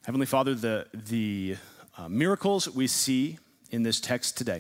Heavenly Father, the miracles we see in this text today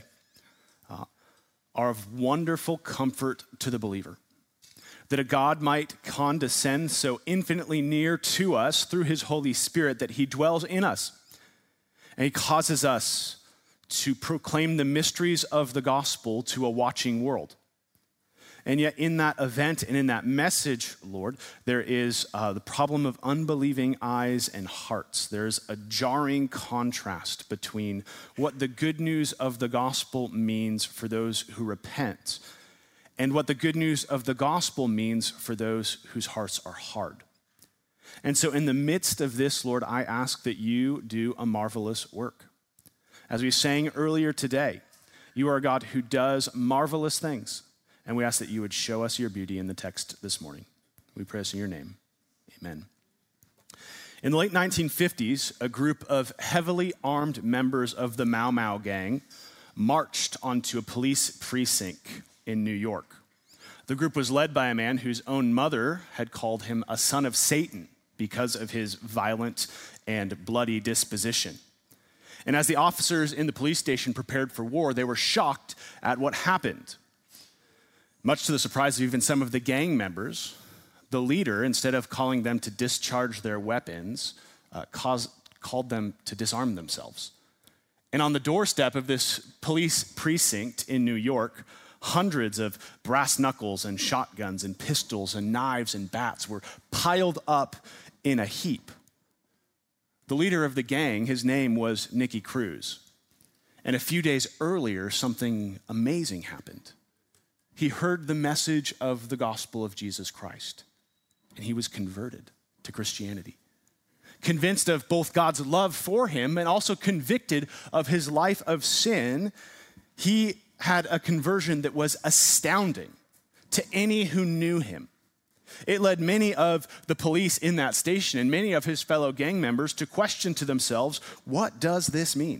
are of wonderful comfort to the believer. That a God might condescend so infinitely near to us through his Holy Spirit that he dwells in us. And he causes us to proclaim the mysteries of the gospel to a watching world. And yet in that event and in that message, Lord, there is the problem of unbelieving eyes and hearts. There's a jarring contrast between what the good news of the gospel means for those who repent and what the good news of the gospel means for those whose hearts are hard. And so in the midst of this, Lord, I ask that you do a marvelous work. As we sang earlier today, you are a God who does marvelous things. And we ask that you would show us your beauty in the text this morning. We pray this in your name. Amen. In the late 1950s, a group of heavily armed members of the Mau Mau gang marched onto a police precinct in New York. The group was led by a man whose own mother had called him a son of Satan because of his violent and bloody disposition. And as the officers in the police station prepared for war, they were shocked at what happened. Much to the surprise of even some of the gang members, the leader, instead of calling them to discharge their weapons, called them to disarm themselves. And on the doorstep of this police precinct in New York, hundreds of brass knuckles and shotguns and pistols and knives and bats were piled up in a heap. The leader of the gang, his name was Nicky Cruz. And a few days earlier, something amazing happened. He heard the message of the gospel of Jesus Christ, and he was converted to Christianity. Convinced of both God's love for him and also convicted of his life of sin, he had a conversion that was astounding to any who knew him. It led many of the police in that station and many of his fellow gang members to question to themselves, what does this mean?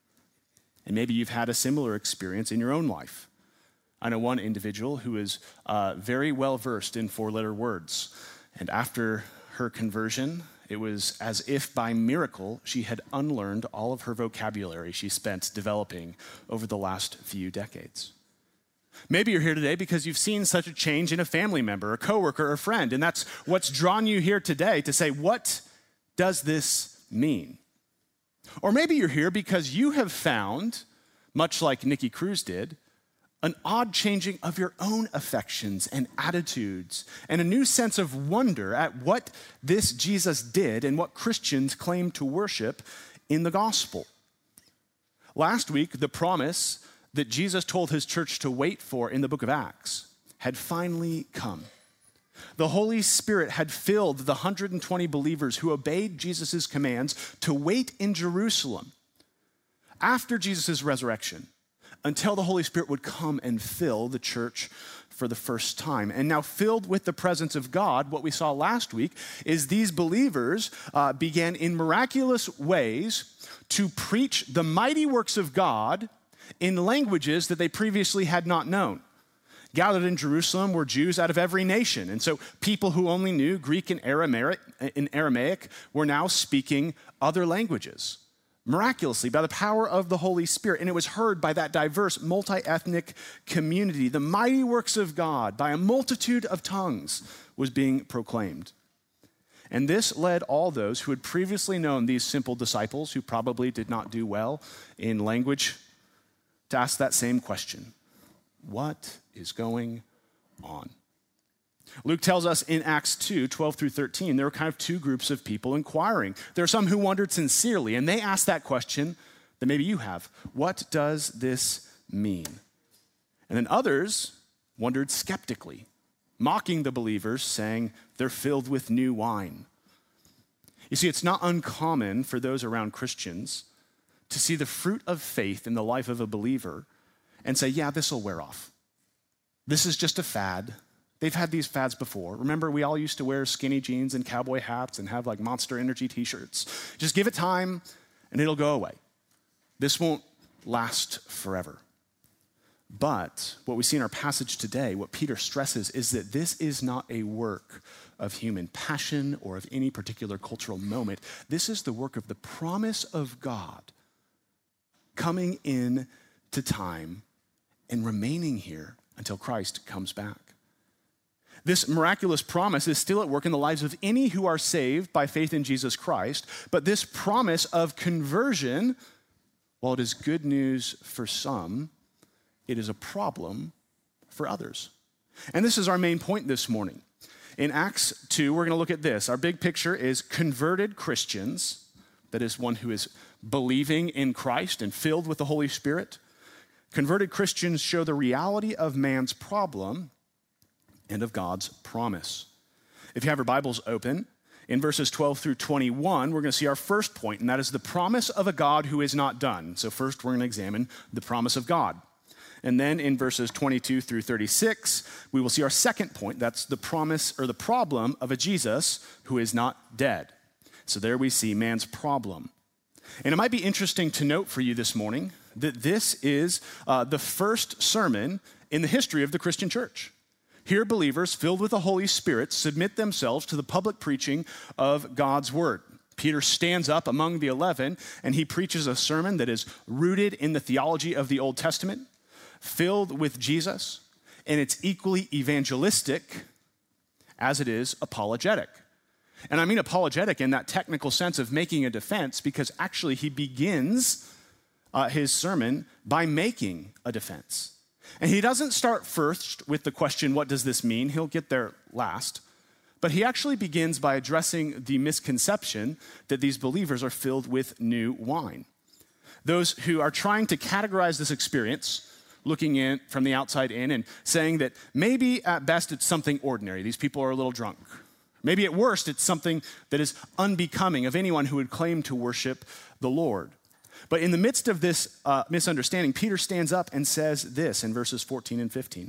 And maybe you've had a similar experience in your own life. I know one individual who is very well versed in four-letter words. And after her conversion, it was as if by miracle she had unlearned all of her vocabulary she spent developing over the last few decades. Maybe you're here today because you've seen such a change in a family member, a coworker, or a friend, and that's what's drawn you here today to say, what does this mean? Or maybe you're here because you have found, much like Nicky Cruz did, an odd changing of your own affections and attitudes, and a new sense of wonder at what this Jesus did and what Christians claim to worship in the gospel. Last week, the promise that Jesus told his church to wait for in the book of Acts had finally come. The Holy Spirit had filled the 120 believers who obeyed Jesus' commands to wait in Jerusalem after Jesus' resurrection, until the Holy Spirit would come and fill the church for the first time. And now filled with the presence of God, what we saw last week is these believers began in miraculous ways to preach the mighty works of God in languages that they previously had not known. Gathered in Jerusalem were Jews out of every nation. And so people who only knew Greek and Aramaic were now speaking other languages. Miraculously, by the power of the Holy Spirit. And it was heard by that diverse, multi-ethnic community. The mighty works of God, by a multitude of tongues, was being proclaimed. And this led all those who had previously known these simple disciples, who probably did not do well in language, to ask that same question. What is going on? Luke tells us in Acts 2, 12 through 13, there were kind of two groups of people inquiring. There are some who wondered sincerely, and they asked that question that maybe you have. What does this mean? And then others wondered skeptically, mocking the believers, saying they're filled with new wine. You see, it's not uncommon for those around Christians to see the fruit of faith in the life of a believer and say, yeah, this will wear off. This is just a fad. They've had these fads before. Remember, we all used to wear skinny jeans and cowboy hats and have like Monster Energy t-shirts. Just give it time and it'll go away. This won't last forever. But what we see in our passage today, what Peter stresses, is that this is not a work of human passion or of any particular cultural moment. This is the work of the promise of God coming in to time and remaining here until Christ comes back. This miraculous promise is still at work in the lives of any who are saved by faith in Jesus Christ, but this promise of conversion, while it is good news for some, it is a problem for others. And this is our main point this morning. In Acts 2, we're going to look at this. Our big picture is converted Christians, that is, one who is believing in Christ and filled with the Holy Spirit. Converted Christians show the reality of man's problem and of God's promise. If you have your Bibles open, in verses 12 through 21, we're going to see our first point, and that is the promise of a God who is not done. So first, we're going to examine the promise of God. And then in verses 22 through 36, we will see our second point. That's the promise or the problem of a Jesus who is not dead. So there we see man's problem. And it might be interesting to note for you this morning that this is the first sermon in the history of the Christian church. Here, believers filled with the Holy Spirit submit themselves to the public preaching of God's word. Peter stands up among the 11 and he preaches a sermon that is rooted in the theology of the Old Testament, filled with Jesus, and it's equally evangelistic as it is apologetic. And I mean apologetic in that technical sense of making a defense, because actually he begins his sermon by making a defense. And he doesn't start first with the question, what does this mean? He'll get there last. But he actually begins by addressing the misconception that these believers are filled with new wine. Those who are trying to categorize this experience, looking in from the outside in and saying that maybe at best it's something ordinary. These people are a little drunk. Maybe at worst it's something that is unbecoming of anyone who would claim to worship the Lord. But in the midst of this misunderstanding, Peter stands up and says this in verses 14 and 15.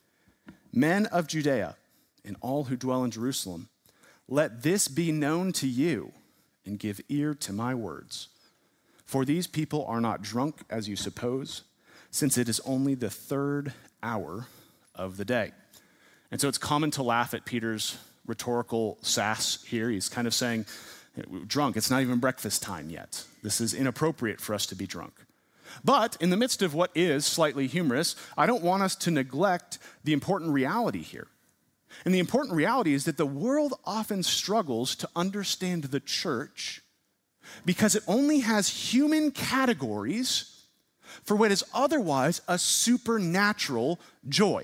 Men of Judea and all who dwell in Jerusalem, let this be known to you and give ear to my words. For these people are not drunk as you suppose, since it is only the third hour of the day. And so it's common to laugh at Peter's rhetorical sass here. He's kind of saying, drunk, it's not even breakfast time yet. This is inappropriate for us to be drunk. But in the midst of what is slightly humorous, I don't want us to neglect the important reality here. And the important reality is that the world often struggles to understand the church because it only has human categories for what is otherwise a supernatural joy.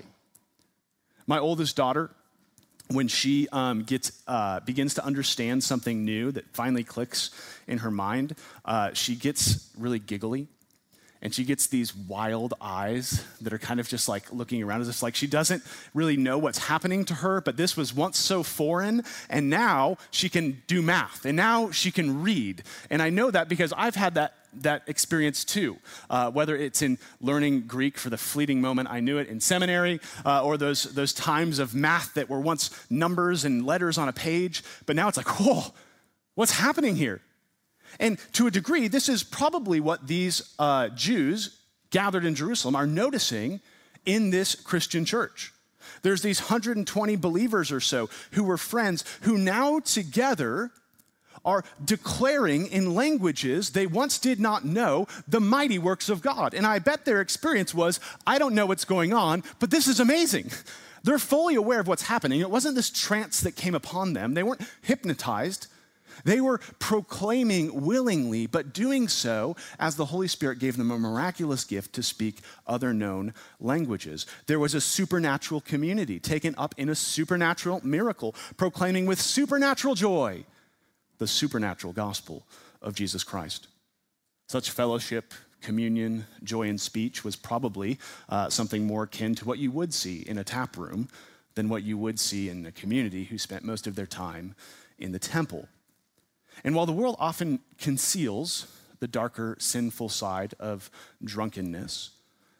My oldest daughter, when she begins to understand something new that finally clicks in her mind, she gets really giggly. And she gets these wild eyes that are kind of just like looking around as if like she doesn't really know what's happening to her, but this was once so foreign, and now she can do math, and now she can read. And I know that because I've had that experience too, whether it's in learning Greek for the fleeting moment I knew it in seminary, or those times of math that were once numbers and letters on a page, but now it's like, whoa, what's happening here? And to a degree, this is probably what these Jews gathered in Jerusalem are noticing in this Christian church. There's these 120 believers or so who were friends who now together are declaring in languages they once did not know the mighty works of God. And I bet their experience was, I don't know what's going on, but this is amazing. They're fully aware of what's happening. It wasn't this trance that came upon them. They weren't hypnotized. They were proclaiming willingly, but doing so as the Holy Spirit gave them a miraculous gift to speak other known languages. There was a supernatural community taken up in a supernatural miracle, proclaiming with supernatural joy the supernatural gospel of Jesus Christ. Such fellowship, communion, joy in speech was probably something more akin to what you would see in a tap room than what you would see in a community who spent most of their time in the temple. And while the world often conceals the darker, sinful side of drunkenness,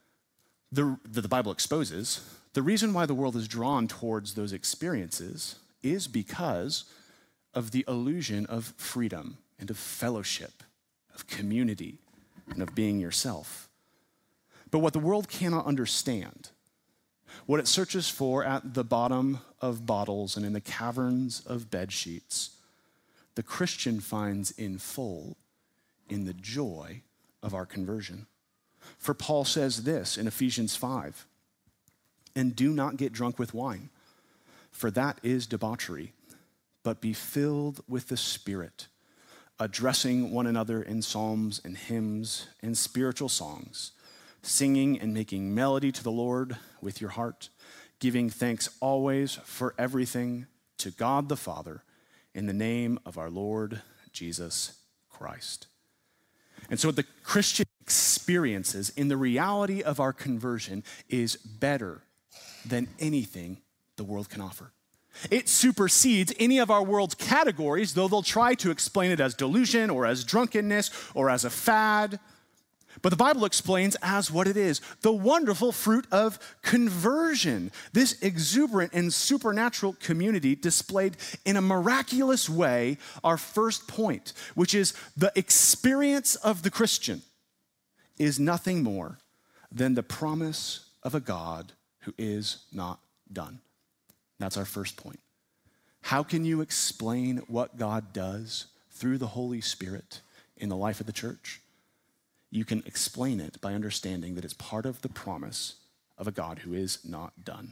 that the Bible exposes, the reason why the world is drawn towards those experiences is because of the illusion of freedom and of fellowship, of community, and of being yourself. But what the world cannot understand, what it searches for at the bottom of bottles and in the caverns of bed sheets, the Christian finds in full in the joy of our conversion. For Paul says this in Ephesians 5, "And do not get drunk with wine, for that is debauchery, but be filled with the Spirit, addressing one another in psalms and hymns and spiritual songs, singing and making melody to the Lord with your heart, giving thanks always for everything to God the Father in the name of our Lord Jesus Christ." And so what the Christian experiences in the reality of our conversion is better than anything the world can offer. It supersedes any of our world's categories, though they'll try to explain it as delusion or as drunkenness or as a fad. But the Bible explains as what it is, the wonderful fruit of conversion. This exuberant and supernatural community displayed in a miraculous way our first point, which is the experience of the Christian is nothing more than the promise of a God who is not done. That's our first point. How can you explain what God does through the Holy Spirit in the life of the church? You can explain it by understanding that it's part of the promise of a God who is not done.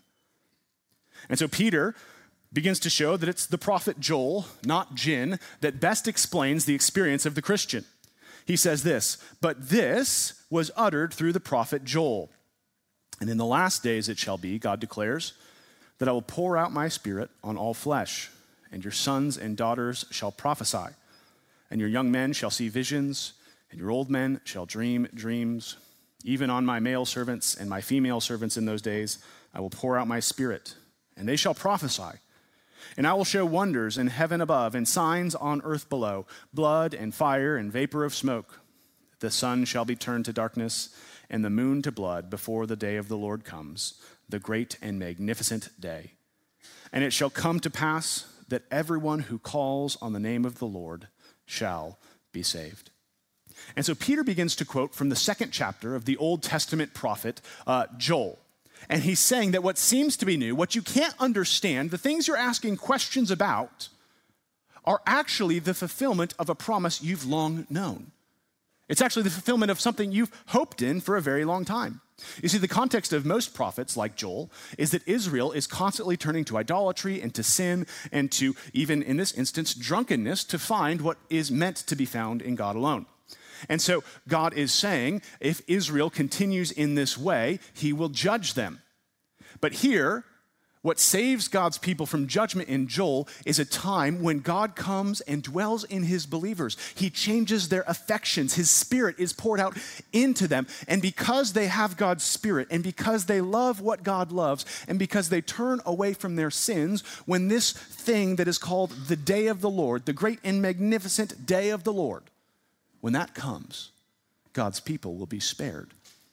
And so Peter begins to show that it's the prophet Joel, not Jin, that best explains the experience of the Christian. He says this, "But this was uttered through the prophet Joel. And in the last days it shall be, God declares, that I will pour out my spirit on all flesh, and your sons and daughters shall prophesy, and your young men shall see visions, and your old men shall dream dreams. Even on my male servants and my female servants in those days, I will pour out my spirit, and they shall prophesy. And I will show wonders in heaven above and signs on earth below, blood and fire and vapor of smoke. The sun shall be turned to darkness and the moon to blood before the day of the Lord comes, the great and magnificent day. And it shall come to pass that everyone who calls on the name of the Lord shall be saved." And so Peter begins to quote from the second chapter of the Old Testament prophet Joel. And he's saying that what seems to be new, what you can't understand, the things you're asking questions about, are actually the fulfillment of a promise you've long known. It's actually the fulfillment of something you've hoped in for a very long time. You see, the context of most prophets, like Joel, is that Israel is constantly turning to idolatry and to sin and to, even in this instance, drunkenness to find what is meant to be found in God alone. And so God is saying, if Israel continues in this way, he will judge them. But here, what saves God's people from judgment in Joel is a time when God comes and dwells in his believers. He changes their affections. His spirit is poured out into them. And because they have God's spirit, and because they love what God loves, and because they turn away from their sins, when this thing that is called the day of the Lord, the great and magnificent day of the Lord, when that comes, God's people will be spared.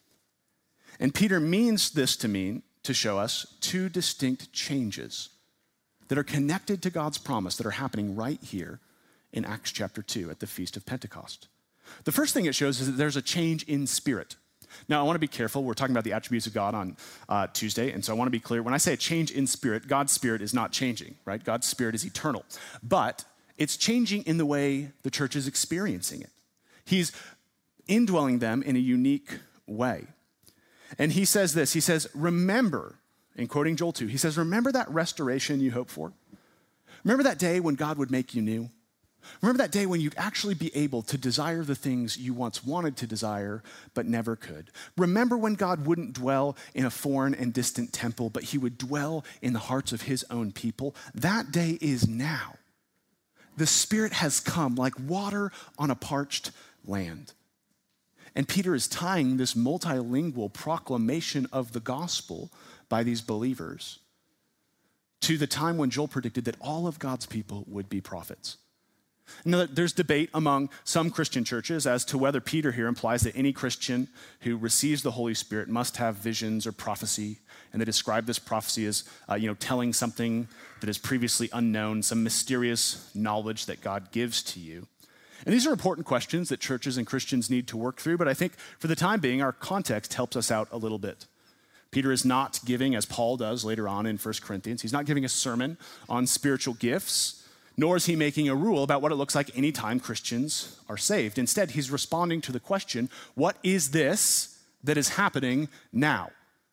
And Peter means this to show us two distinct changes that are connected to God's promise that are happening right here in Acts chapter 2 at the Feast of Pentecost. The first thing it shows is that there's a change in spirit. Now, I want to be careful. We're talking about the attributes of God on Tuesday, and so I want to be clear. When I say a change in spirit, God's spirit is not changing, right? God's spirit is eternal. But it's changing in the way the church is experiencing it. He's indwelling them in a unique way. And he says this, he says, remember, in quoting Joel 2, he says, remember that restoration you hoped for? Remember that day when God would make you new? Remember that day when you'd actually be able to desire the things you once wanted to desire but never could? Remember when God wouldn't dwell in a foreign and distant temple, but he would dwell in the hearts of his own people? That day is now. The Spirit has come like water on a parched land. And Peter is tying this multilingual proclamation of the gospel by these believers to the time when Joel predicted that all of God's people would be prophets. Now, there's debate among some Christian churches as to whether Peter here implies that any Christian who receives the Holy Spirit must have visions or prophecy, and they describe this prophecy as telling something that is previously unknown, some mysterious knowledge that God gives to you. And these are important questions that churches and Christians need to work through, but I think for the time being, our context helps us out a little bit. Peter is not giving, as Paul does later on in 1 Corinthians, he's not giving a sermon on spiritual gifts, nor is he making a rule about what it looks like anytime Christians are saved. Instead, he's responding to the question, what is this that is happening now?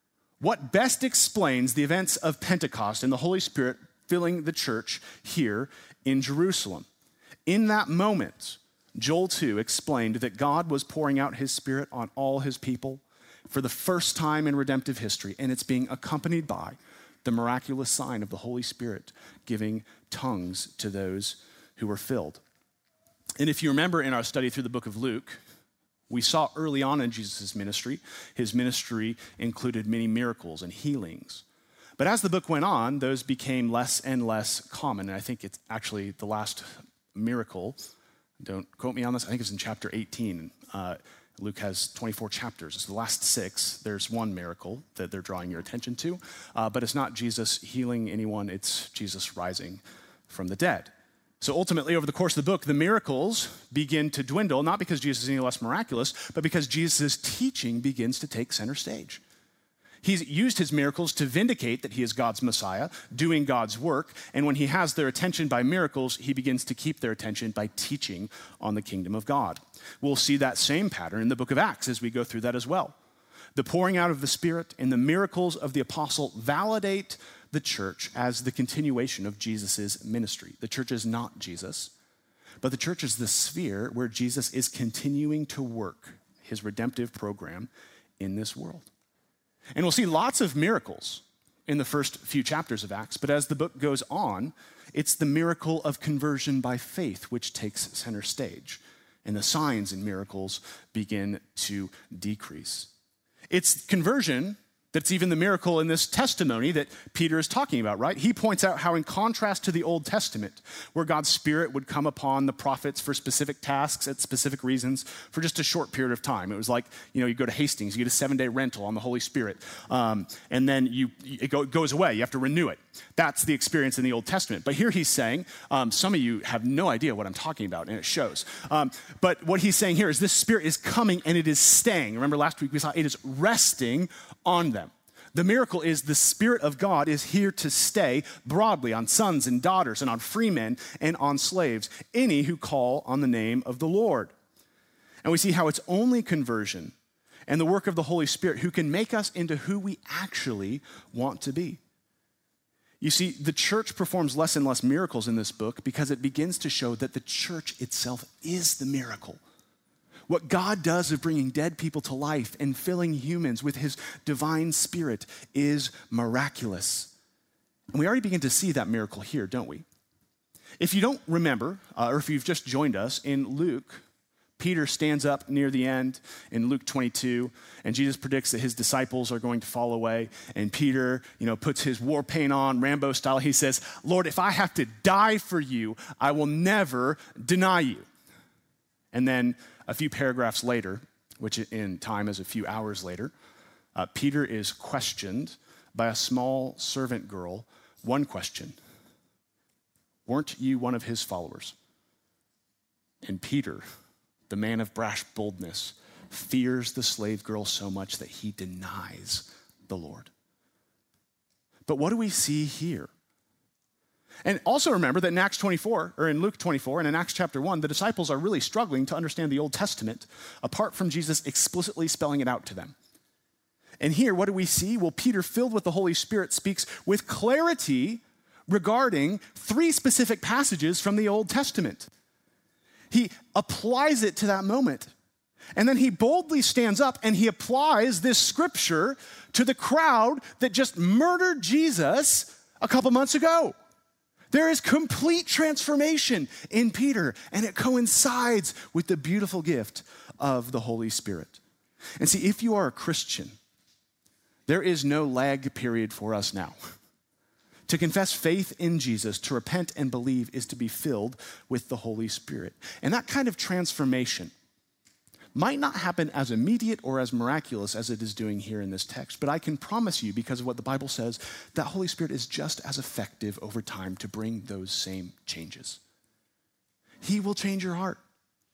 What best explains the events of Pentecost and the Holy Spirit filling the church here in Jerusalem? In that moment, Joel 2 explained that God was pouring out his Spirit on all his people for the first time in redemptive history, and it's being accompanied by the miraculous sign of the Holy Spirit giving tongues to those who were filled. And if you remember in our study through the book of Luke, we saw early on in Jesus' ministry, his ministry included many miracles and healings. But as the book went on, those became less and less common. And I think it's actually the last miracle, don't quote me on this, I think it's in chapter 18. Luke has 24 chapters. It's the last 6. There's one miracle that they're drawing your attention to, but it's not Jesus healing anyone, it's Jesus rising from the dead. So ultimately, over the course of the book, the miracles begin to dwindle, not because Jesus is any less miraculous, but because Jesus' teaching begins to take center stage. He's used his miracles to vindicate that he is God's Messiah, doing God's work, and when he has their attention by miracles, he begins to keep their attention by teaching on the kingdom of God. We'll see that same pattern in the book of Acts as we go through that as well. The pouring out of the Spirit and the miracles of the apostle validate the church as the continuation of Jesus' ministry. The church is not Jesus, but the church is the sphere where Jesus is continuing to work his redemptive program in this world. And we'll see lots of miracles in the first few chapters of Acts, but as the book goes on, it's the miracle of conversion by faith which takes center stage, and the signs and miracles begin to decrease. It's conversion that's even the miracle in this testimony that Peter is talking about, right? He points out how in contrast to the Old Testament, where God's Spirit would come upon the prophets for specific tasks at specific reasons for just a short period of time. It was like, you go to Hastings, you get a 7-day rental on the Holy Spirit, and then it goes away. You have to renew it. That's the experience in the Old Testament. But here he's saying, some of you have no idea what I'm talking about, and it shows. But what he's saying here is this Spirit is coming and it is staying. Remember last week we saw it is resting on them. The miracle is the Spirit of God is here to stay broadly on sons and daughters and on free men and on slaves, any who call on the name of the Lord. And we see how it's only conversion and the work of the Holy Spirit who can make us into who we actually want to be. You see, the church performs less and less miracles in this book because it begins to show that the church itself is the miracle. What God does of bringing dead people to life and filling humans with his divine Spirit is miraculous. And we already begin to see that miracle here, don't we? If you don't remember, or if you've just joined us, in Luke, Peter stands up near the end in Luke 22, and Jesus predicts that his disciples are going to fall away. And Peter, puts his war paint on, Rambo style. He says, "Lord, if I have to die for you, I will never deny you." And then a few paragraphs later, which in time is a few hours later, Peter is questioned by a small servant girl. One question: "Weren't you one of his followers?" And Peter, the man of brash boldness, fears the slave girl so much that he denies the Lord. But what do we see here? And also remember that in Acts 24, or in Luke 24, and in Acts chapter 1, the disciples are really struggling to understand the Old Testament apart from Jesus explicitly spelling it out to them. And here, what do we see? Well, Peter, filled with the Holy Spirit, speaks with clarity regarding 3 specific passages from the Old Testament. He applies it to that moment. And then he boldly stands up and he applies this scripture to the crowd that just murdered Jesus a couple months ago. There is complete transformation in Peter, and it coincides with the beautiful gift of the Holy Spirit. And see, if you are a Christian, there is no lag period for us now. To confess faith in Jesus, to repent and believe, is to be filled with the Holy Spirit. And that kind of transformation might not happen as immediate or as miraculous as it is doing here in this text, but I can promise you, because of what the Bible says, that Holy Spirit is just as effective over time to bring those same changes. He will change your heart.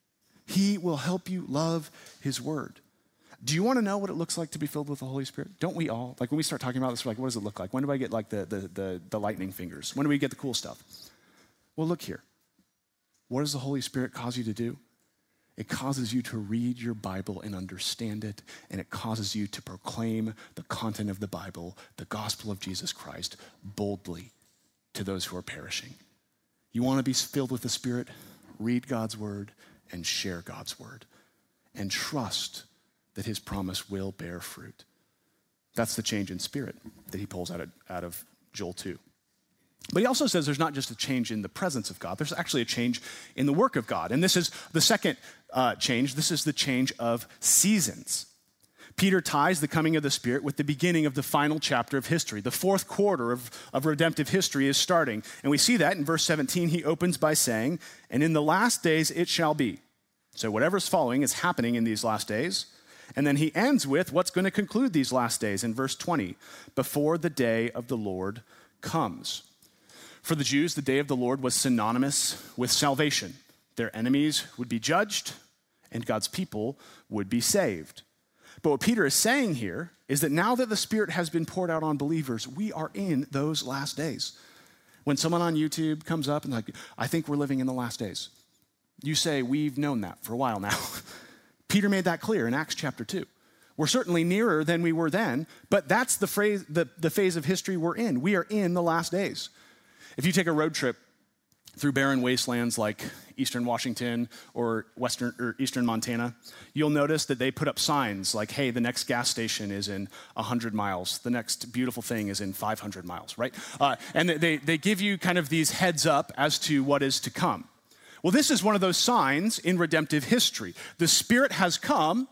He will help you love his word. Do you want to know what it looks like to be filled with the Holy Spirit? Don't we all? Like when we start talking about this, we're like, what does it look like? When do I get like the lightning fingers? When do we get the cool stuff? Well, look here. What does the Holy Spirit cause you to do? It causes you to read your Bible and understand it, and it causes you to proclaim the content of the Bible, the gospel of Jesus Christ, boldly to those who are perishing. You want to be filled with the Spirit? Read God's word and share God's word, and trust that his promise will bear fruit. That's the change in spirit that he pulls out of Joel 2. But he also says there's not just a change in the presence of God, there's actually a change in the work of God. And this is the second change. This is the change of seasons. Peter ties the coming of the Spirit with the beginning of the final chapter of history. The fourth quarter of redemptive history is starting. And we see that in verse 17. He opens by saying, "And in the last days it shall be." So whatever's following is happening in these last days. And then he ends with what's going to conclude these last days in verse 20, "Before the day of the Lord comes." For the Jews, the day of the Lord was synonymous with salvation. Their enemies would be judged, and God's people would be saved. But what Peter is saying here is that now that the Spirit has been poured out on believers, we are in those last days. When someone on YouTube comes up and like, "I think we're living in the last days," you say, "We've known that for a while now." Peter made that clear in Acts chapter 2. We're certainly nearer than we were then, but that's the phase of history we're in. We are in the last days. If you take a road trip through barren wastelands like eastern Washington or eastern Montana, you'll notice that they put up signs like, "Hey, the next gas station is in 100 miles. The next beautiful thing is in 500 miles, right? And they give you kind of these heads up as to what is to come. Well, this is one of those signs in redemptive history. The Spirit has come,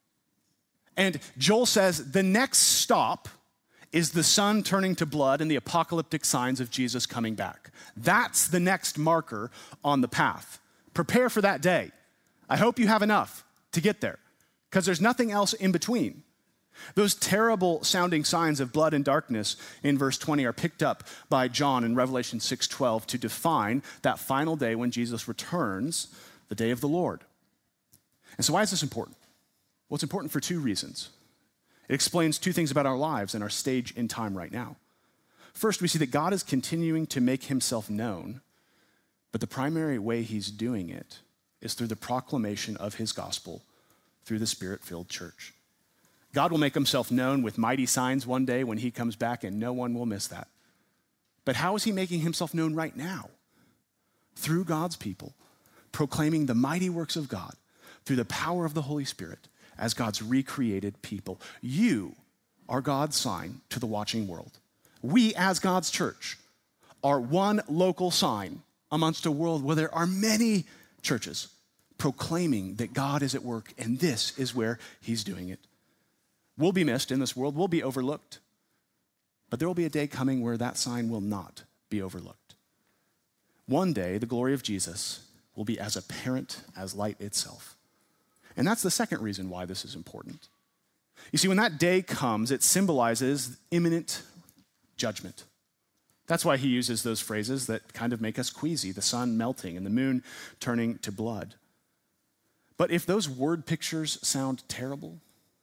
and Joel says the next stop is the sun turning to blood and the apocalyptic signs of Jesus coming back. That's the next marker on the path. Prepare for that day. I hope you have enough to get there, because there's nothing else in between. Those terrible sounding signs of blood and darkness in verse 20 are picked up by John in Revelation 6:12 to define that final day when Jesus returns, the day of the Lord. And so why is this important? Well, it's important for two reasons. It explains two things about our lives and our stage in time right now. First, we see that God is continuing to make himself known, but the primary way he's doing it is through the proclamation of his gospel through the Spirit-filled church. God will make himself known with mighty signs one day when he comes back, and no one will miss that. But how is he making himself known right now? Through God's people, proclaiming the mighty works of God through the power of the Holy Spirit as God's recreated people. You are God's sign to the watching world. We, as God's church, are one local sign amongst a world where there are many churches proclaiming that God is at work, and this is where he's doing it. We'll be missed in this world. We'll be overlooked. But there will be a day coming where that sign will not be overlooked. One day, the glory of Jesus will be as apparent as light itself. And that's the second reason why this is important. You see, when that day comes, it symbolizes imminent judgment. That's why he uses those phrases that kind of make us queasy, the sun melting and the moon turning to blood. But if those word pictures sound terrible,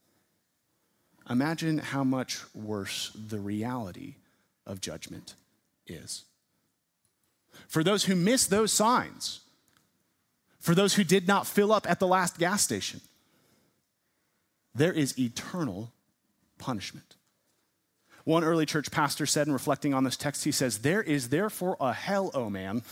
imagine how much worse the reality of judgment is. For those who miss those signs, for those who did not fill up at the last gas station, there is eternal punishment. One early church pastor said, in reflecting on this text, he says, "There is therefore a hell, O man,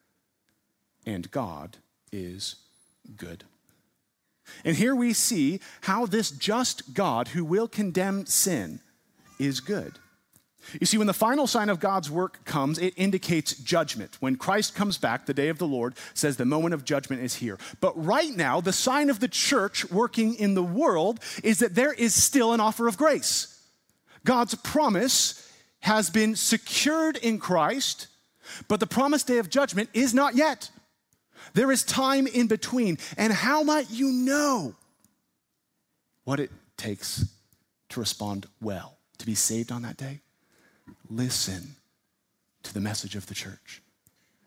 and God is good." And here we see how this just God who will condemn sin is good. You see, when the final sign of God's work comes, it indicates judgment. When Christ comes back, the day of the Lord says the moment of judgment is here. But right now, the sign of the church working in the world is that there is still an offer of grace. God's promise has been secured in Christ, but the promised day of judgment is not yet. There is time in between. And how might you know what it takes to respond well, to be saved on that day? Listen to the message of the church.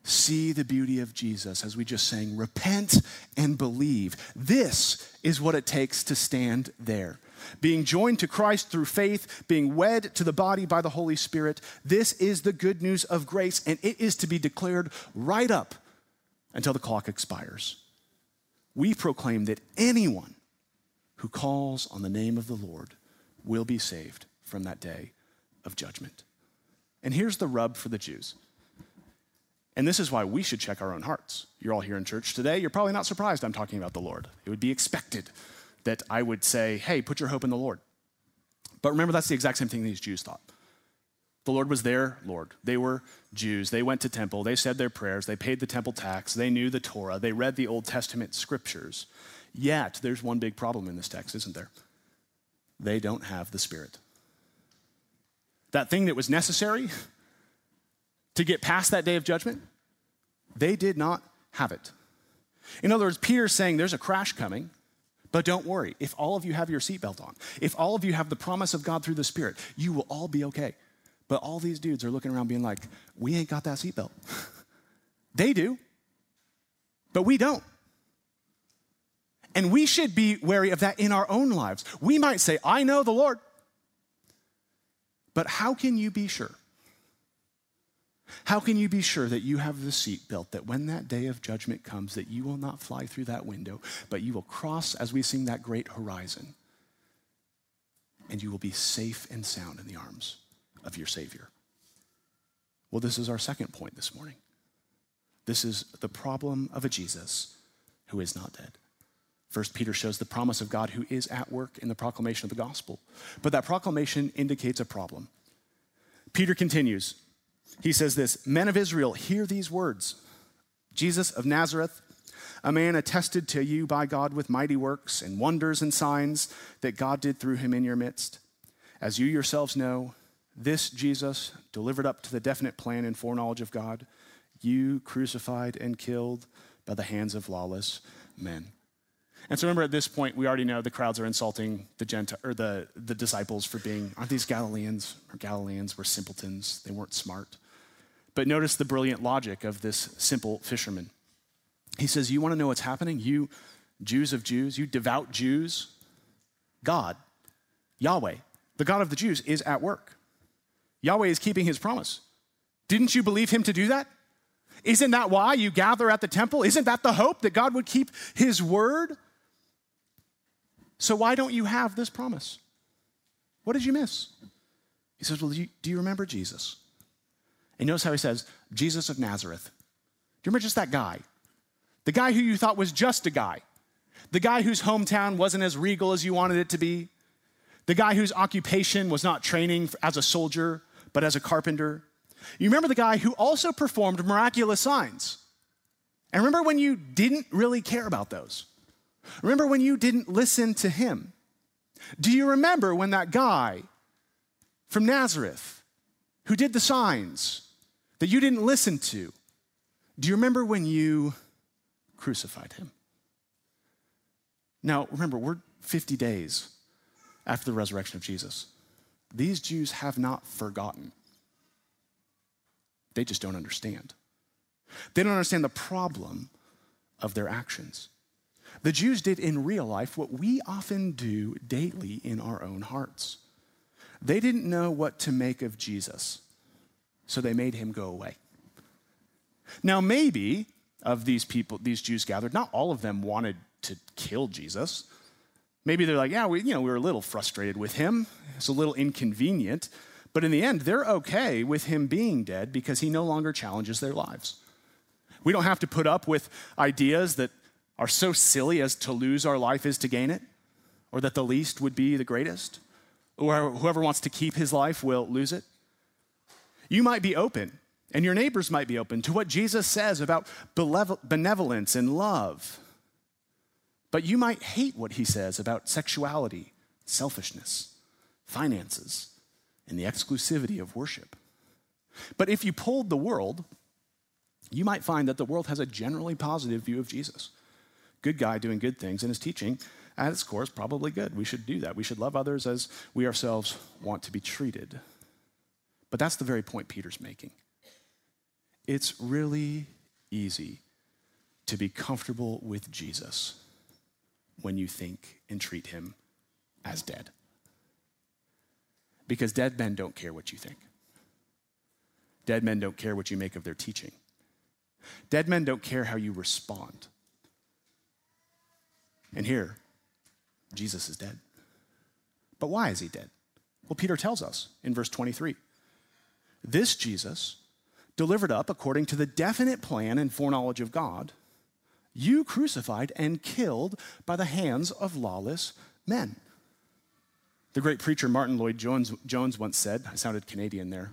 see the beauty of Jesus, as we just sang, repent and believe. This is what it takes to stand there. Being joined to Christ through faith, being wed to the body by the Holy Spirit, this is the good news of grace, and it is to be declared right up until the clock expires. We proclaim that anyone who calls on the name of the Lord will be saved from that day of judgment. And here's the rub for the Jews. And this is why we should check our own hearts. You're all here in church today. You're probably not surprised I'm talking about the Lord. It would be expected that I would say, hey, put your hope in the Lord. But remember, that's the exact same thing these Jews thought. The Lord was their Lord. They were Jews. They went to temple. They said their prayers. They paid the temple tax. They knew the Torah. They read the Old Testament scriptures. Yet, there's one big problem in this text, isn't there? They don't have the Spirit. That thing that was necessary to get past that day of judgment, they did not have it. In other words, Peter's saying there's a crash coming, but don't worry. If all of you have your seatbelt on, if all of you have the promise of God through the Spirit, you will all be okay. But all these dudes are looking around being like, we ain't got that seatbelt. They do, but we don't. And we should be wary of that in our own lives. We might say, I know the Lord, but how can you be sure? How can you be sure that you have the seatbelt, that when that day of judgment comes, that you will not fly through that window, but you will cross, as we sing, that great horizon, and you will be safe and sound in the arms of your Savior? Well, this is our second point this morning. This is the problem of a Jesus who is not dead. First Peter shows the promise of God who is at work in the proclamation of the gospel. But that proclamation indicates a problem. Peter continues. He says this, men of Israel, hear these words. Jesus of Nazareth, a man attested to you by God with mighty works and wonders and signs that God did through him in your midst. As you yourselves know, this Jesus, delivered up to the definite plan and foreknowledge of God, you crucified and killed by the hands of lawless men. And so remember, at this point, we already know the crowds are insulting the disciples for being, aren't these Galileans? Or Galileans were simpletons. They weren't smart. But notice the brilliant logic of this simple fisherman. He says, you want to know what's happening? You Jews of Jews, you devout Jews, God, Yahweh, the God of the Jews, is at work. Yahweh is keeping his promise. Didn't you believe him to do that? Isn't that why you gather at the temple? Isn't that the hope that God would keep his word? So why don't you have this promise? What did you miss? He says, well, do you remember Jesus? And notice how he says, Jesus of Nazareth. Do you remember just that guy? The guy who you thought was just a guy. The guy whose hometown wasn't as regal as you wanted it to be. The guy whose occupation was not training as a soldier, but as a carpenter. You remember the guy who also performed miraculous signs. And remember when you didn't really care about those? Remember when you didn't listen to him? Do you remember when that guy from Nazareth who did the signs that you didn't listen to, do you remember when you crucified him? Now, remember, we're 50 days after the resurrection of Jesus. These Jews have not forgotten. They just don't understand. They don't understand the problem of their actions. The Jews did in real life what we often do daily in our own hearts. They didn't know what to make of Jesus, so they made him go away. Now, maybe of these people, these Jews gathered, not all of them wanted to kill Jesus. Maybe they're like, yeah, we were a little frustrated with him. It's a little inconvenient. But in the end, they're okay with him being dead because he no longer challenges their lives. We don't have to put up with ideas that are so silly as to lose our life is to gain it, or that the least would be the greatest, or whoever wants to keep his life will lose it. You might be open, and your neighbors might be open to what Jesus says about benevolence and love. But you might hate what he says about sexuality, selfishness, finances, and the exclusivity of worship. But if you polled the world, you might find that the world has a generally positive view of Jesus. Good guy doing good things, and his teaching at its core is probably good. We should do that. We should love others as we ourselves want to be treated. But that's the very point Peter's making. It's really easy to be comfortable with Jesus when you think and treat him as dead. Because dead men don't care what you think. Dead men don't care what you make of their teaching. Dead men don't care how you respond. And here, Jesus is dead. But why is he dead? Well, Peter tells us in verse 23. This Jesus, delivered up according to the definite plan and foreknowledge of God, you crucified and killed by the hands of lawless men. The great preacher Martin Lloyd-Jones once said, I sounded Canadian there,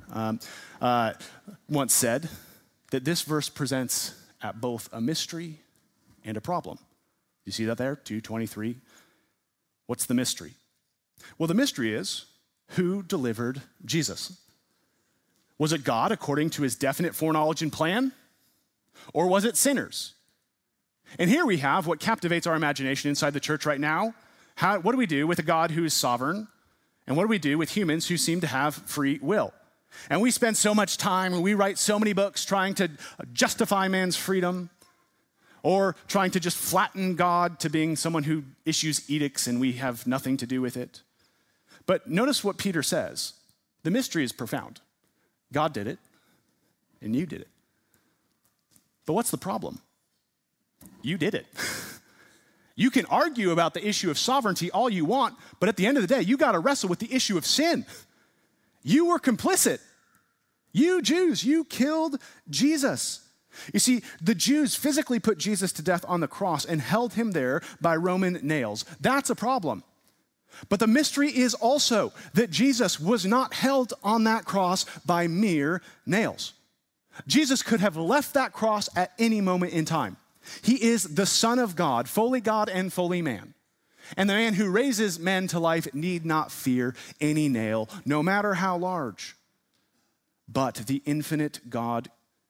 once said that this verse presents at both a mystery and a problem. You see that there, 2:23? What's the mystery? Well, the mystery is, who delivered Jesus? Was it God according to his definite foreknowledge and plan? Or was it sinners? And here we have what captivates our imagination inside the church right now. What do we do with a God who is sovereign? And what do we do with humans who seem to have free will? And we spend so much time and we write so many books trying to justify man's freedom or trying to just flatten God to being someone who issues edicts and we have nothing to do with it. But notice what Peter says. The mystery is profound. God did it, and you did it. But what's the problem? You did it. You can argue about the issue of sovereignty all you want, but at the end of the day, you got to wrestle with the issue of sin. You were complicit. You Jews, you killed Jesus. You see, the Jews physically put Jesus to death on the cross and held him there by Roman nails. That's a problem. But the mystery is also that Jesus was not held on that cross by mere nails. Jesus could have left that cross at any moment in time. He is the Son of God and fully man. And the man who raises men to life need not fear any nail, no matter how large. But the infinite God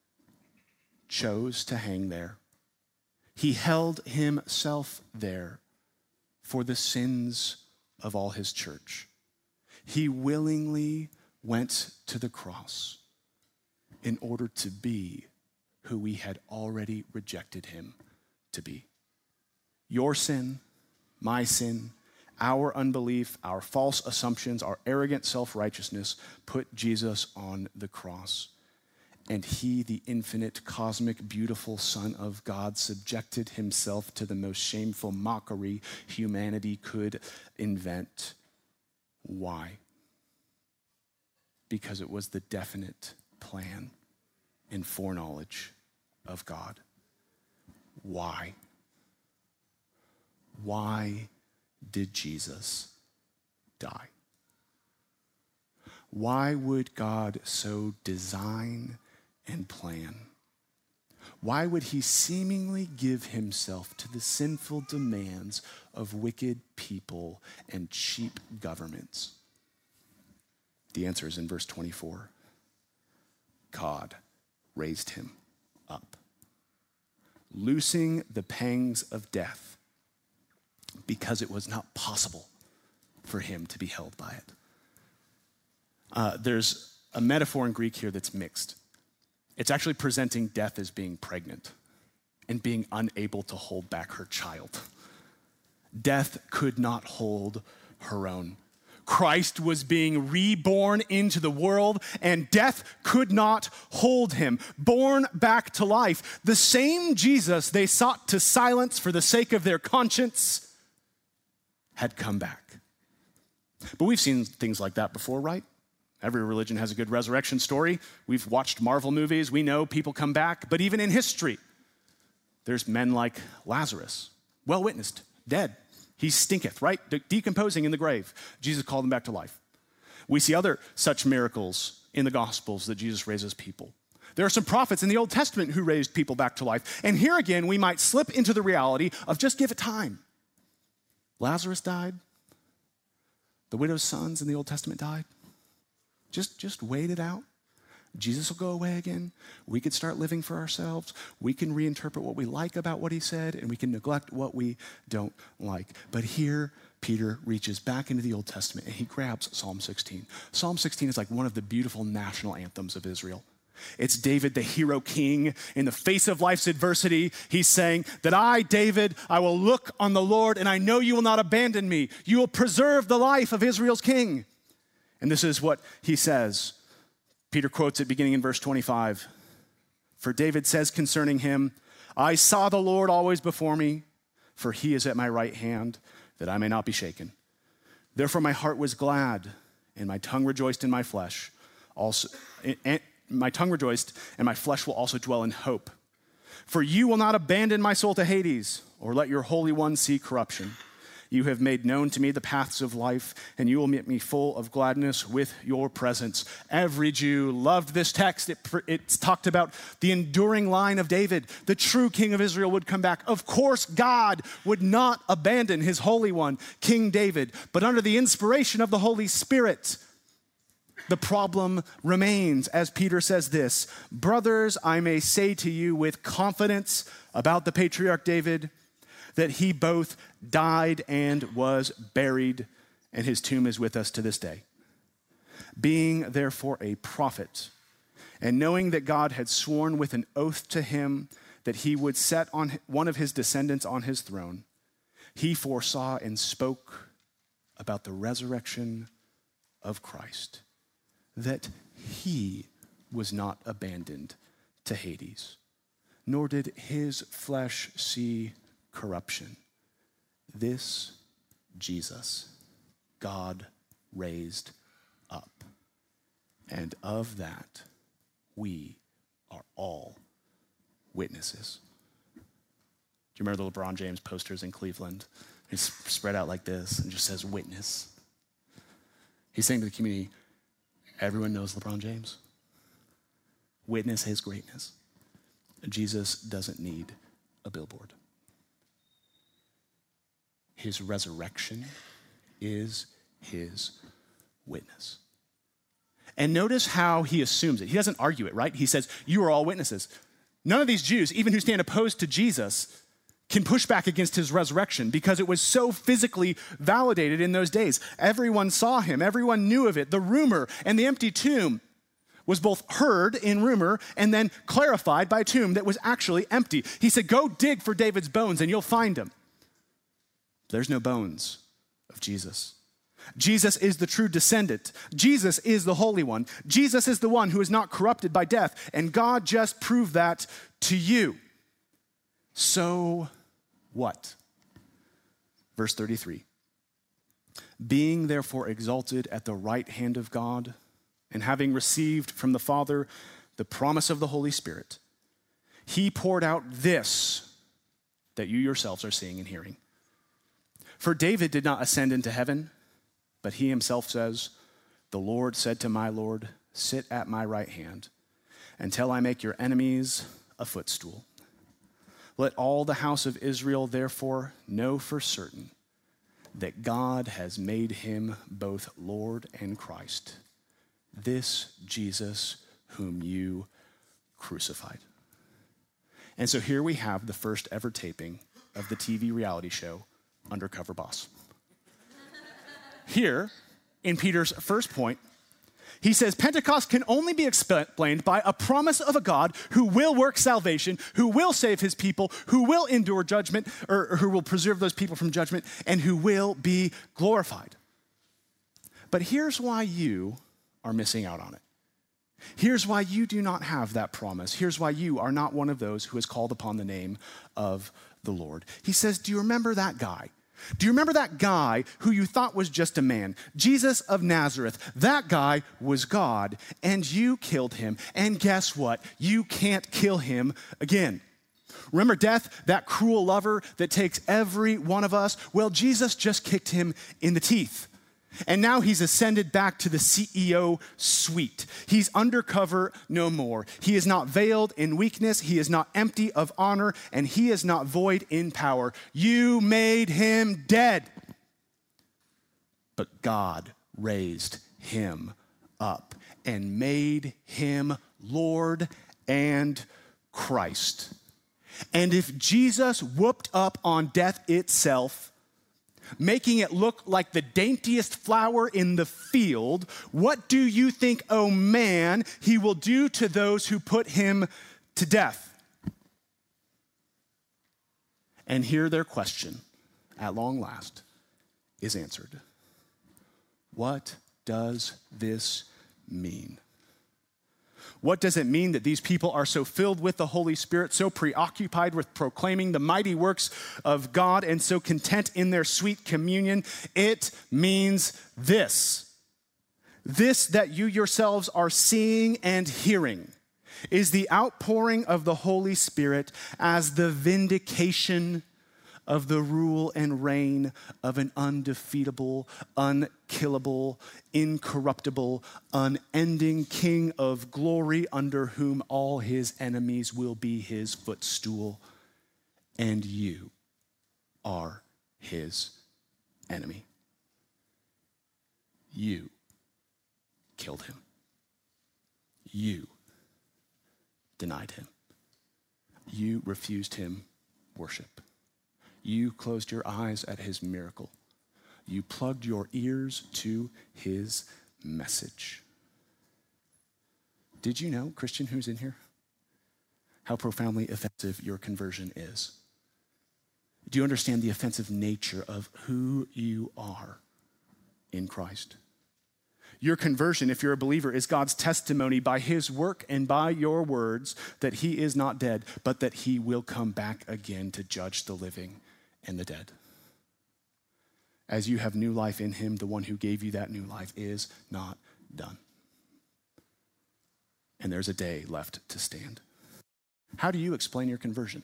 chose to hang there. He held himself there for the sins of all his church. He willingly went to the cross in order to be who we had already rejected him to be. Your sin, my sin, our unbelief, our false assumptions, our arrogant self-righteousness put Jesus on the cross. And he, the infinite, cosmic, beautiful Son of God, subjected himself to the most shameful mockery humanity could invent. Why? Because it was the definite plan and foreknowledge of God. Why? Why did Jesus die? Why would God so design and plan? Why would he seemingly give himself to the sinful demands of wicked people and cheap governments? The answer is in verse 24. God raised him up, loosing the pangs of death, because it was not possible for him to be held by it. There's a metaphor in Greek here that's mixed. It's actually presenting death as being pregnant and being unable to hold back her child. Death could not hold her own. Christ was being reborn into the world, and death could not hold him. Born back to life, the same Jesus they sought to silence for the sake of their conscience had come back. But we've seen things like that before, right? Every religion has a good resurrection story. We've watched Marvel movies. We know people come back. But even in history, there's men like Lazarus, well witnessed, dead. He stinketh, right? Decomposing in the grave. Jesus called him back to life. We see other such miracles in the Gospels that Jesus raises people. There are some prophets in the Old Testament who raised people back to life. And here again, we might slip into the reality of just give it time. Lazarus died. The widow's sons in the Old Testament died. Just wait it out. Jesus will go away again. We could start living for ourselves. We can reinterpret what we like about what he said, and we can neglect what we don't like. But here, Peter reaches back into the Old Testament, and he grabs Psalm 16. Psalm 16 is like one of the beautiful national anthems of Israel. It's David, the hero king, in the face of life's adversity. He's saying that I, David, I will look on the Lord, and I know you will not abandon me. You will preserve the life of Israel's king. And this is what he says. Peter quotes it beginning in verse 25. For David says concerning him, I saw the Lord always before me, for he is at my right hand, that I may not be shaken. Therefore my heart was glad, and my tongue rejoiced in my flesh. My tongue rejoiced, and my flesh will also dwell in hope. For you will not abandon my soul to Hades, or let your Holy One see corruption. You have made known to me the paths of life, and you will make me full of gladness with your presence. Every Jew loved this text. It's talked about the enduring line of David. The true king of Israel would come back. Of course, God would not abandon his Holy One, King David, but under the inspiration of the Holy Spirit. The problem remains, as Peter says this, brothers, I may say to you with confidence about the patriarch David, that he both died and was buried, and his tomb is with us to this day. Being therefore a prophet, and knowing that God had sworn with an oath to him that he would set on one of his descendants on his throne, he foresaw and spoke about the resurrection of Christ, that he was not abandoned to Hades, nor did his flesh see corruption. This Jesus God raised up, and of that we are all witnesses. Do you remember the LeBron James posters in Cleveland? It's spread out like this and just says witness. He's saying to the community, everyone knows LeBron James. Witness his greatness. Jesus doesn't need a billboard. His resurrection is his witness. And notice how he assumes it. He doesn't argue it, right? He says, you are all witnesses. None of these Jews, even who stand opposed to Jesus, can push back against his resurrection because it was so physically validated in those days. Everyone saw him. Everyone knew of it. The rumor and the empty tomb was both heard in rumor and then clarified by a tomb that was actually empty. He said, go dig for David's bones and you'll find them. There's no bones of Jesus. Jesus is the true descendant. Jesus is the Holy One. Jesus is the one who is not corrupted by death, and God just proved that to you. So what? Verse 33. Being therefore exalted at the right hand of God, and having received from the Father the promise of the Holy Spirit, he poured out this that you yourselves are seeing and hearing. For David did not ascend into heaven, but he himself says, the Lord said to my Lord, sit at my right hand until I make your enemies a footstool. Let all the house of Israel therefore know for certain that God has made him both Lord and Christ, this Jesus whom you crucified. And so here we have the first ever taping of the TV reality show, Undercover Boss. Here, in Peter's first point, he says Pentecost can only be explained by a promise of a God who will work salvation, who will save his people, who will endure judgment, or who will preserve those people from judgment, and who will be glorified. But here's why you are missing out on it. Here's why you do not have that promise. Here's why you are not one of those who has called upon the name of the Lord. He says, do you remember that guy? Do you remember that guy who you thought was just a man? Jesus of Nazareth. That guy was God, and you killed him. And guess what? You can't kill him again. Remember death, that cruel lover that takes every one of us? Well, Jesus just kicked him in the teeth. And now he's ascended back to the CEO suite. He's undercover no more. He is not veiled in weakness. He is not empty of honor, and he is not void in power. You made him dead. But God raised him up and made him Lord and Christ. And if Jesus whooped up on death itself, making it look like the daintiest flower in the field. What do you think, O man, he will do to those who put him to death? And here their question, at long last, is answered. What does this mean? What does it mean that these people are so filled with the Holy Spirit, so preoccupied with proclaiming the mighty works of God, and so content in their sweet communion? It means this. This that you yourselves are seeing and hearing is the outpouring of the Holy Spirit as the vindication of the rule and reign of an undefeatable, unkillable, incorruptible, unending King of glory, under whom all his enemies will be his footstool, and you are his enemy. You killed him. You denied him. You refused him worship. You closed your eyes at his miracle. You plugged your ears to his message. Did you know, Christian who's in here, how profoundly offensive your conversion is? Do you understand the offensive nature of who you are in Christ? Your conversion, if you're a believer, is God's testimony by his work and by your words that he is not dead, but that he will come back again to judge the living and the dead. As you have new life in him, the one who gave you that new life is not done. And there's a day left to stand. How do you explain your conversion?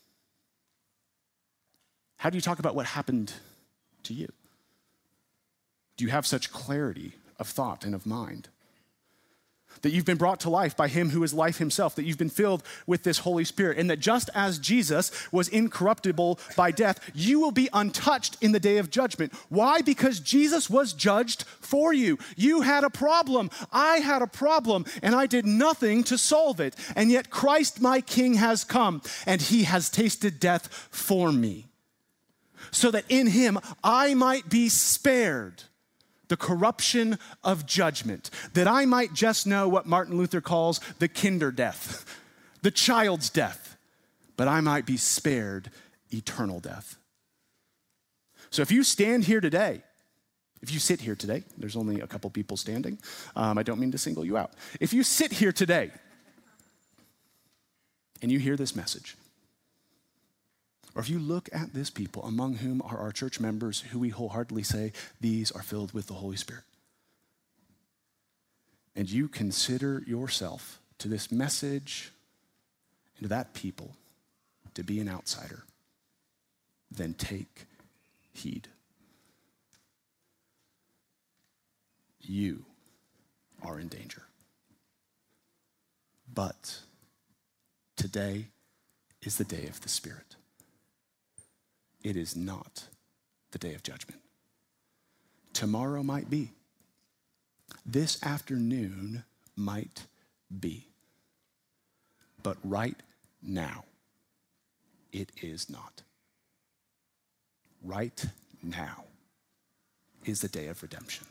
How do you talk about what happened to you? Do you have such clarity of thought and of mind? That you've been brought to life by him who is life himself, that you've been filled with this Holy Spirit, and that just as Jesus was incorruptible by death, you will be untouched in the day of judgment. Why? Because Jesus was judged for you. You had a problem. I had a problem, and I did nothing to solve it. And yet Christ, my King, has come, and he has tasted death for me, so that in him I might be spared the corruption of judgment, that I might just know what Martin Luther calls the kinder death, the child's death, but I might be spared eternal death. So if you stand here today, if you sit here today, there's only a couple people standing. I don't mean to single you out. If you sit here today and you hear this message, or if you look at this people among whom are our church members who we wholeheartedly say, these are filled with the Holy Spirit, and you consider yourself to this message and to that people to be an outsider, then take heed. You are in danger. But today is the day of the Spirit. It is not the day of judgment. Tomorrow might be. This afternoon might be. But right now, it is not. Right now is the day of redemption.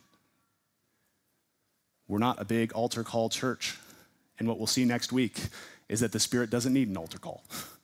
We're not a big altar call church, and what we'll see next week is that the Spirit doesn't need an altar call.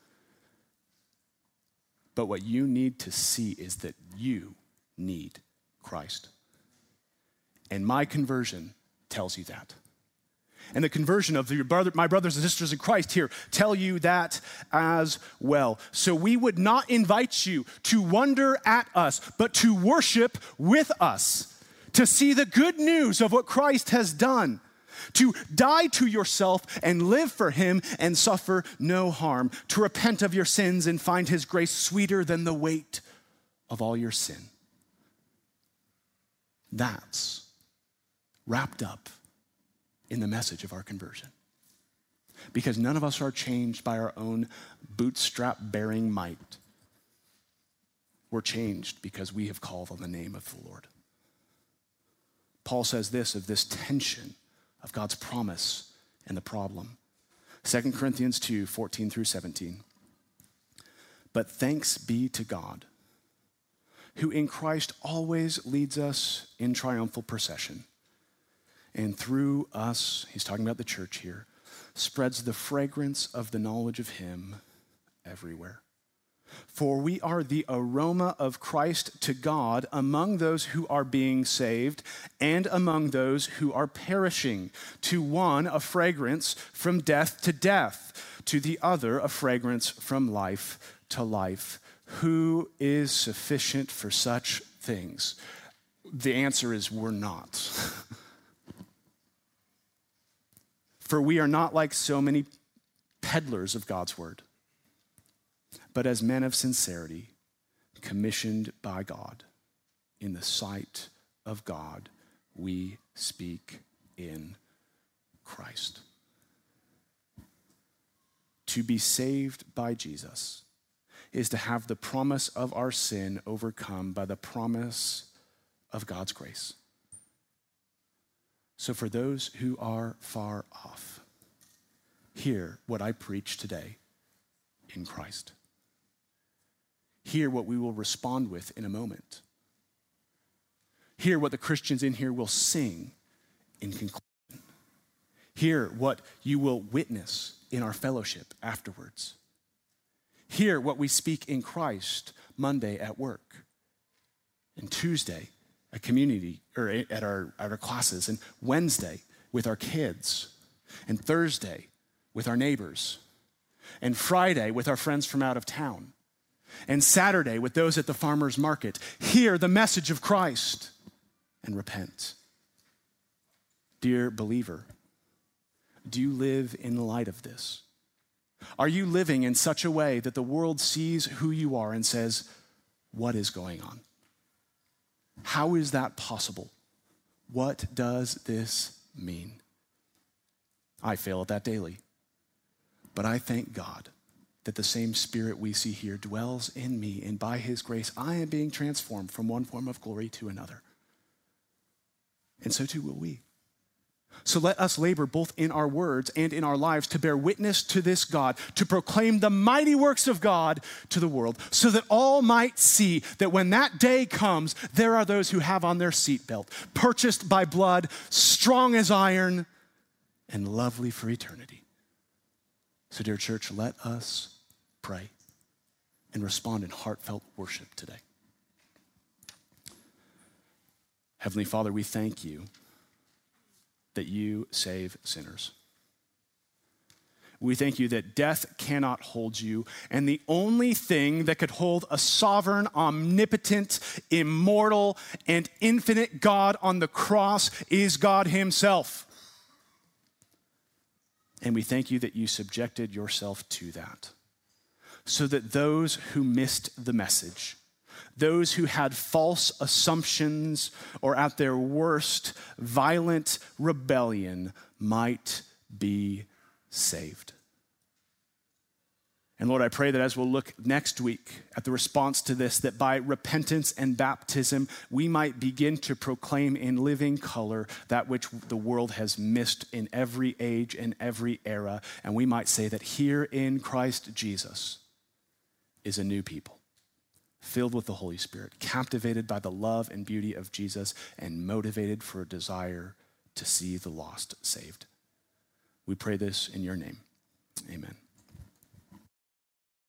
But what you need to see is that you need Christ. And my conversion tells you that. And the conversion of my brothers and sisters in Christ here tell you that as well. So we would not invite you to wonder at us, but to worship with us, to see the good news of what Christ has done, to die to yourself and live for him and suffer no harm, to repent of your sins and find his grace sweeter than the weight of all your sin. That's wrapped up in the message of our conversion. Because none of us are changed by our own bootstrap-bearing might. We're changed because we have called on the name of the Lord. Paul says this of this tension of God's promise and the problem. 2 Corinthians 2, 14 through 17. But thanks be to God, who in Christ always leads us in triumphal procession, and through us, he's talking about the church here, spreads the fragrance of the knowledge of him everywhere. For we are the aroma of Christ to God among those who are being saved and among those who are perishing. To one, a fragrance from death to death. To the other, a fragrance from life to life. Who is sufficient for such things? The answer is we're not. For we are not like so many peddlers of God's word, but as men of sincerity, commissioned by God, in the sight of God, we speak in Christ. To be saved by Jesus is to have the promise of our sin overcome by the promise of God's grace. So for those who are far off, hear what I preach today in Christ. Hear what we will respond with in a moment. Hear what the Christians in here will sing in conclusion. Hear what you will witness in our fellowship afterwards. Hear what we speak in Christ Monday at work, and Tuesday at community or at our classes, and Wednesday with our kids, and Thursday with our neighbors, and Friday with our friends from out of town, and Saturday with those at the farmer's market. Hear the message of Christ and repent. Dear believer, do you live in light of this? Are you living in such a way that the world sees who you are and says, what is going on? How is that possible? What does this mean? I fail at that daily, but I thank God that the same Spirit we see here dwells in me, and by his grace, I am being transformed from one form of glory to another. And so too will we. So let us labor both in our words and in our lives to bear witness to this God, to proclaim the mighty works of God to the world, so that all might see that when that day comes, there are those who have on their seatbelt, purchased by blood, strong as iron, and lovely for eternity. So, dear church, let us pray and respond in heartfelt worship today. Heavenly Father, we thank you that you save sinners. We thank you that death cannot hold you, and the only thing that could hold a sovereign, omnipotent, immortal, and infinite God on the cross is God himself. And we thank you that you subjected yourself to that, so that those who missed the message, those who had false assumptions or at their worst, violent rebellion might be saved. And Lord, I pray that as we'll look next week at the response to this, that by repentance and baptism, we might begin to proclaim in living color that which the world has missed in every age and every era. And we might say that here in Christ Jesus is a new people, filled with the Holy Spirit, captivated by the love and beauty of Jesus, and motivated for a desire to see the lost saved. We pray this in your name. Amen.